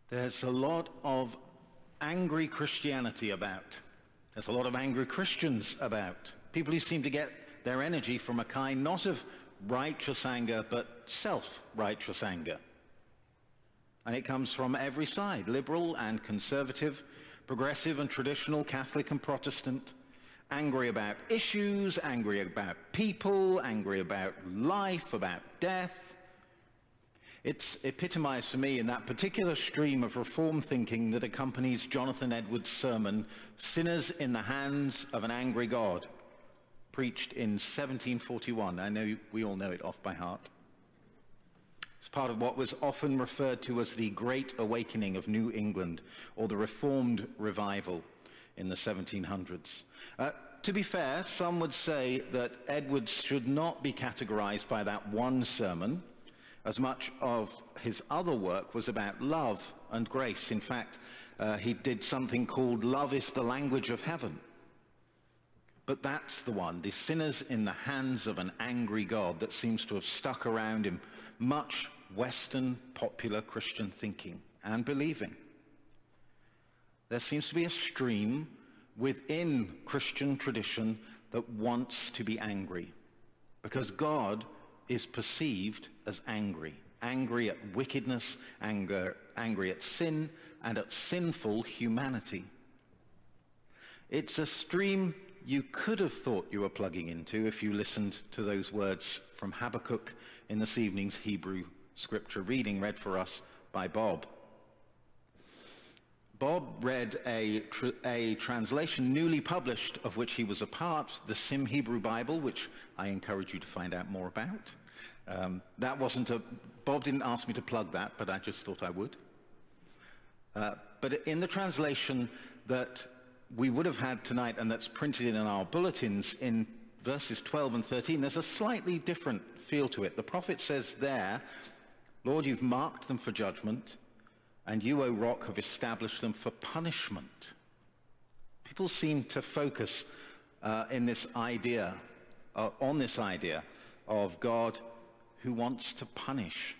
There's a lot of angry Christianity about. There's a lot of angry Christians about. People who seem to get their energy from a kind not of righteous anger, but self-righteous anger. And it comes from every side, liberal and conservative, progressive and traditional, Catholic and Protestant, angry about issues, angry about people, angry about life, about death. It's epitomized for me in that particular stream of reform thinking that accompanies Jonathan Edwards' sermon, Sinners in the Hands of an Angry God, preached in 1741. I know we all know it off by heart. It's part of what was often referred to as the Great Awakening of New England, or the Reformed Revival in the 1700s. To be fair, some would say that Edwards should not be categorized by that one sermon, as much of his other work was about love and grace. In fact, he did something called Love is the Language of Heaven. But that's the one, the sinners in the hands of an angry God, that seems to have stuck around in much Western popular Christian thinking and believing. There seems to be a stream within Christian tradition that wants to be angry, because God is perceived as angry at wickedness, angry at sin, and at sinful humanity. It's a stream you could have thought you were plugging into if you listened to those words from Habakkuk in this evening's Hebrew scripture reading read for us by Bob. Bob read a translation newly published of which he was a part, the Sim Hebrew Bible, which I encourage you to find out more about. Bob didn't ask me to plug that, but I just thought I would. But in the translation that we would have had tonight and that's printed in our bulletins, in verses 12 and 13, there's a slightly different feel to it. The prophet says there, Lord, you've marked them for judgment, and you, O rock, have established them for punishment. People seem to focus on this idea of God who wants to punish.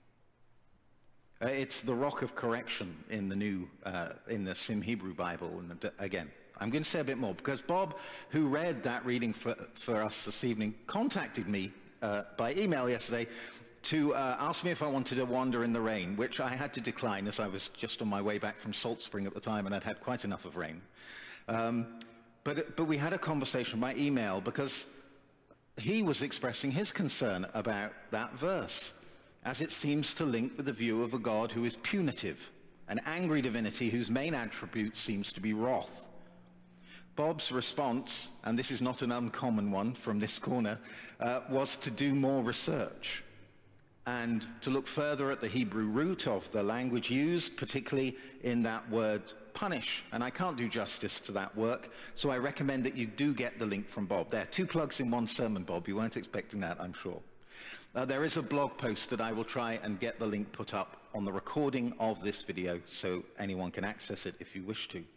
It's the rock of correction in the Sim Hebrew Bible. And again, I'm going to say a bit more, because Bob, who read that reading for us this evening, contacted me by email yesterday to ask me if I wanted to wander in the rain, which I had to decline, as I was just on my way back from Salt Spring at the time and I'd had quite enough of rain. But we had a conversation by email, because he was expressing his concern about that verse, as it seems to link with the view of a God who is punitive, an angry divinity whose main attribute seems to be wrath. Bob's response, and this is not an uncommon one from this corner, was to do more research and to look further at the Hebrew root of the language used, particularly in that word punish. And I can't do justice to that work, so I recommend that you do get the link from Bob. There, 2 plugs in one sermon, Bob. You weren't expecting that, I'm sure. There is a blog post that I will try and get the link put up on the recording of this video, so anyone can access it if you wish to.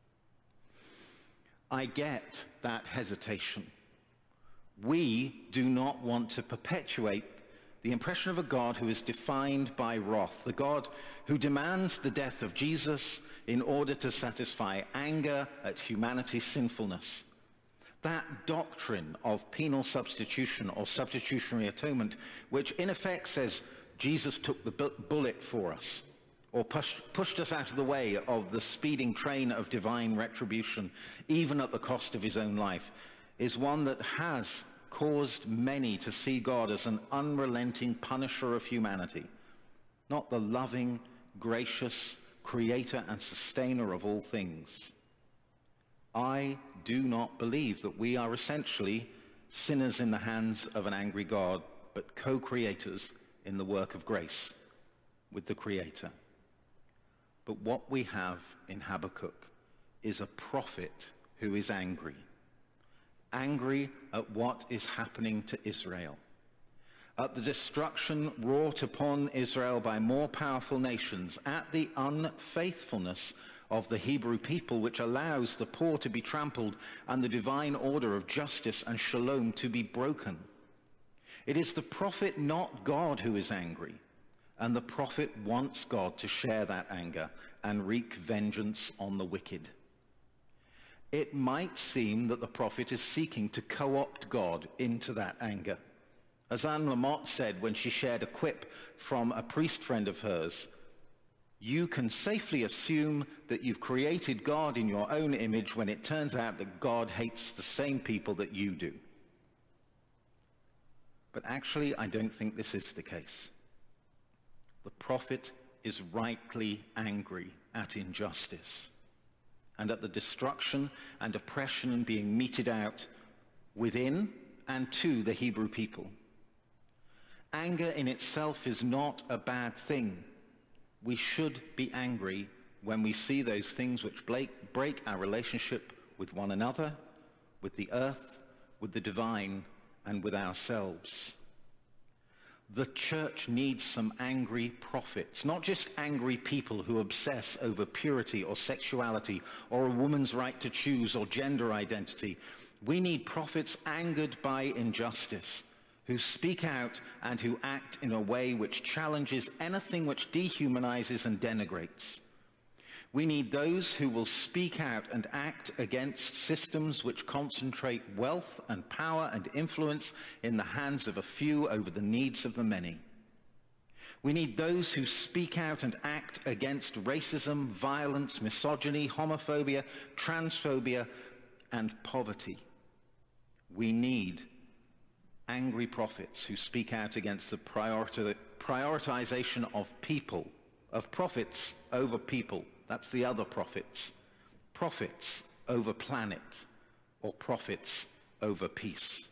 I get that hesitation. We do not want to perpetuate the impression of a God who is defined by wrath, the God who demands the death of Jesus in order to satisfy anger at humanity's sinfulness. That doctrine of penal substitution or substitutionary atonement, which in effect says Jesus took the bullet for us, or pushed us out of the way of the speeding train of divine retribution, even at the cost of his own life, is one that has caused many to see God as an unrelenting punisher of humanity, not the loving, gracious creator and sustainer of all things. I do not believe that we are essentially sinners in the hands of an angry God, but co-creators in the work of grace with the Creator. But what we have in Habakkuk is a prophet who is angry at what is happening to Israel, at the destruction wrought upon Israel by more powerful nations, at the unfaithfulness of the Hebrew people, which allows the poor to be trampled and the divine order of justice and shalom to be broken. It is the prophet, not God, who is angry, And the prophet wants God to share that anger and wreak vengeance on the wicked. It might seem that the prophet is seeking to co-opt God into that anger. As Anne Lamott said when she shared a quip from a priest friend of hers, you can safely assume that you've created God in your own image when it turns out that God hates the same people that you do. But actually, I don't think this is the case. The prophet is rightly angry at injustice and at the destruction and oppression being meted out within and to the Hebrew people. Anger in itself is not a bad thing. We should be angry when we see those things which break our relationship with one another, with the earth, with the divine, and with ourselves. The church needs some angry prophets, not just angry people who obsess over purity or sexuality or a woman's right to choose or gender identity. We need prophets angered by injustice, who speak out and who act in a way which challenges anything which dehumanizes and denigrates. We need those who will speak out and act against systems which concentrate wealth and power and influence in the hands of a few over the needs of the many. We need those who speak out and act against racism, violence, misogyny, homophobia, transphobia, and poverty. We need angry prophets who speak out against the prioritization of people, of profits over people. That's the other prophets. Profits over planet, or profits over peace.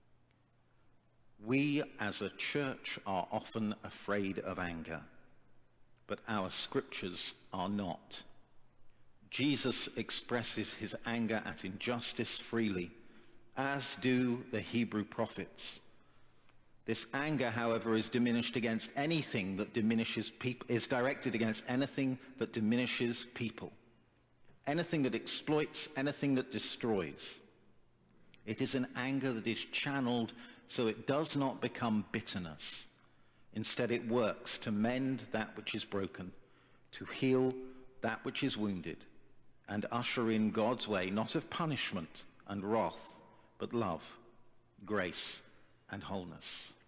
We as a church are often afraid of anger, but our scriptures are not. Jesus expresses his anger at injustice freely, as do the Hebrew prophets. This anger, however, is diminished against anything that diminishes people, is directed against anything that diminishes people, anything that exploits, anything that destroys. It is an anger that is channeled so it does not become bitterness. Instead, it works to mend that which is broken, to heal that which is wounded, and usher in God's way, not of punishment and wrath, but love, grace, and wholeness.